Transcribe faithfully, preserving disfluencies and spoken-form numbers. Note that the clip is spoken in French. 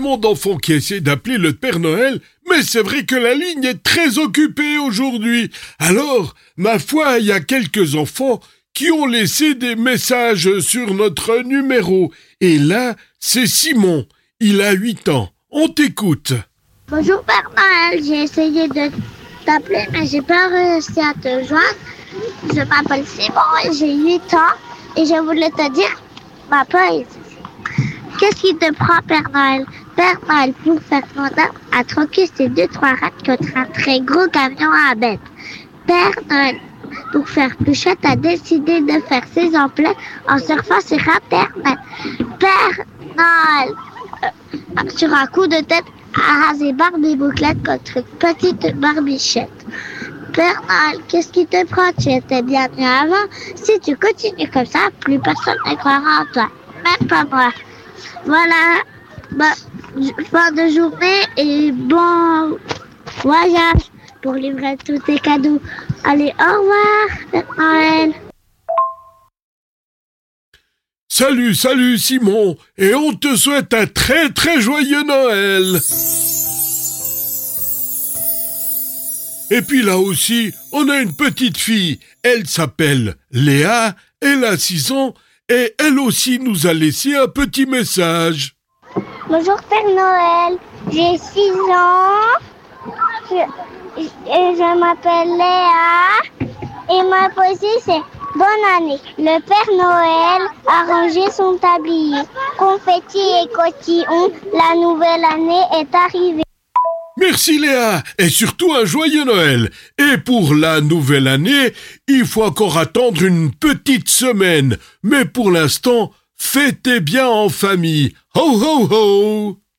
tellement d'enfants qui essaient d'appeler le Père Noël, mais c'est vrai que la ligne est très occupée aujourd'hui. Alors, ma foi, il y a quelques enfants qui ont laissé des messages sur notre numéro. Et là, c'est Simon. Il a huit ans. On t'écoute. Bonjour Père Noël, j'ai essayé de t'appeler, mais j'ai pas réussi à te joindre. Je m'appelle Simon et j'ai huit ans. Et je voulais te dire ma poésie. Qu'est-ce qui te prend, Père Noël? Père Noël, pour faire ton âme, a troqué ses deux, trois rats contre un très gros camion à bête. Père Noël, pour faire Pluchette, a décidé de faire ses emplettes en surfant sur Internet. Père Noël, euh, sur un coup de tête, a rasé Barbie Bouclette contre une petite barbichette. Père Noël, qu'est-ce qui te prend? Tu étais bien mieux avant. Si tu continues comme ça, plus personne ne croira en toi. Même pas moi. Voilà. Bah, fin de journée et bon voyage pour livrer tous tes cadeaux. Allez, au revoir, Père Noël. Salut, salut Simon, et on te souhaite un très très joyeux Noël. Et puis là aussi, on a une petite fille, elle s'appelle Léa, elle a six ans, et elle aussi nous a laissé un petit message. Bonjour Père Noël, j'ai six ans, je, je, je m'appelle Léa, et ma poésie c'est bonne année. Le Père Noël a rangé son tablier, confetti et cotillon, la nouvelle année est arrivée. Merci Léa, et surtout un joyeux Noël. Et pour la nouvelle année, il faut encore attendre une petite semaine. Mais pour l'instant, fêtez bien en famille. Ho ho ho!